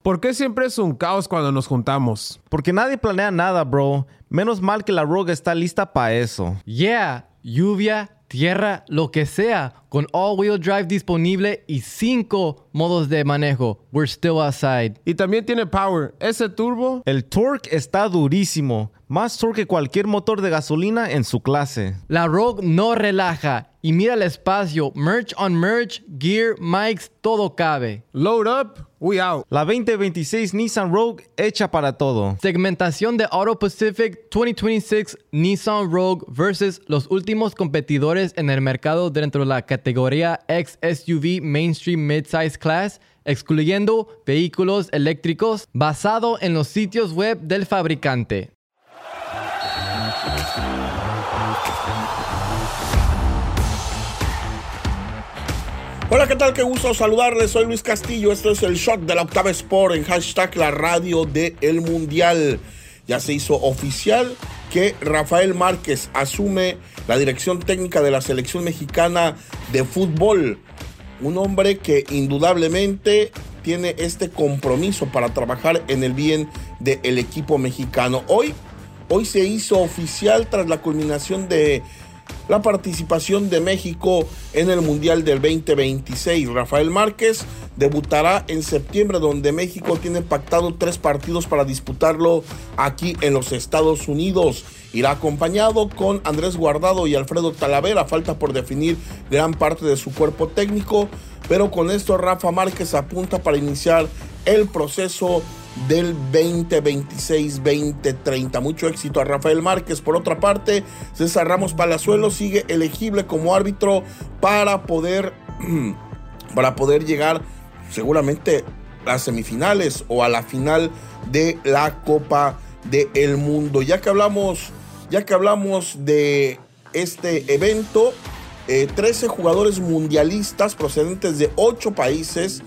¿Por qué siempre es un caos cuando nos juntamos? Porque nadie planea nada, bro. Menos mal que la Rogue está lista para eso. Yeah, lluvia, tierra, lo que sea, con all-wheel drive disponible y 5 modos de manejo. We're still outside. Y también tiene power. Ese turbo... El torque está durísimo. Más torque que cualquier motor de gasolina en su clase. La Rogue no relaja. Y mira el espacio. Merch on merch, gear, mics, todo cabe. Load up, we out. La 2026 Nissan Rogue hecha para todo. Segmentación de Auto Pacific 2026 Nissan Rogue versus los últimos competidores en el mercado dentro de la categoría X-SUV Mainstream Midsize Class, excluyendo vehículos eléctricos, basado en los sitios web del fabricante. Hola, ¿qué tal? Qué gusto saludarles. Soy Luis Castillo. Esto es el Shot de la Octava Sport en hashtag la radio del Mundial. Ya se hizo oficial que Rafael Márquez asume la dirección técnica de la selección mexicana de fútbol. Un hombre que indudablemente tiene este compromiso para trabajar en el bien del equipo mexicano. Hoy se hizo oficial tras la culminación de la participación de México en el Mundial del 2026. Rafael Márquez debutará en septiembre, donde México tiene pactado 3 partidos para disputarlo aquí en los Estados Unidos. Irá acompañado con Andrés Guardado y Alfredo Talavera. Falta por definir gran parte de su cuerpo técnico, pero con esto Rafa Márquez apunta para iniciar el proceso del 2026-2030. Mucho éxito a Rafael Márquez. Por otra parte, César Ramos Palazuelos sigue elegible como árbitro para poder llegar seguramente a las semifinales o a la final de la Copa del Mundo. Ya que hablamos de este evento, 13 jugadores mundialistas procedentes de 8 países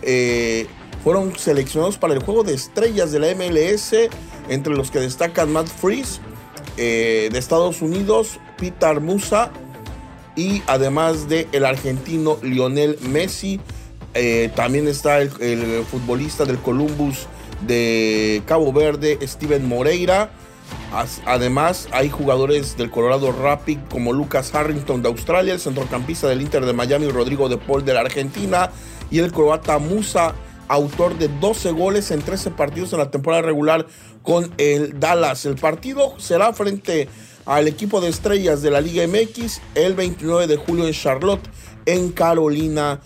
fueron seleccionados para el juego de estrellas de la MLS, entre los que destacan Matt Freese de Estados Unidos, Peter Musa y además de el argentino Lionel Messi. También está el futbolista del Columbus de Cabo Verde, Steven Moreira. Además hay jugadores del Colorado Rapid como Lucas Harrington de Australia, el centrocampista del Inter de Miami Rodrigo de Paul de la Argentina y el croata Musa, autor de 12 goles en 13 partidos en la temporada regular con el Dallas. El partido será frente al equipo de estrellas de la Liga MX el 29 de julio en Charlotte, en Carolina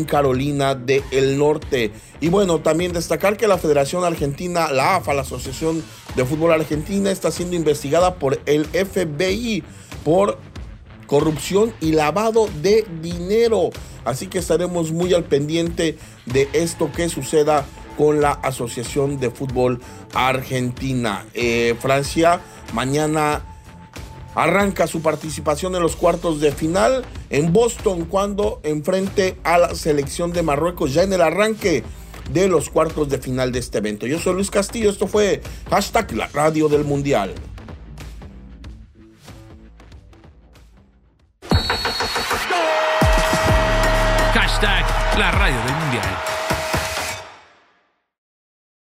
del Norte. Y bueno, también destacar que la Federación Argentina, la AFA, la Asociación de Fútbol Argentina, está siendo investigada por el FBI por corrupción y lavado de dinero. Así que estaremos muy al pendiente de esto que suceda con la Asociación de Fútbol Argentina. Francia mañana arranca su participación en los cuartos de final en Boston, cuando enfrente a la selección de Marruecos ya en el arranque de los cuartos de final de este evento. Yo soy Luis Castillo, esto fue hashtag la radio del Mundial.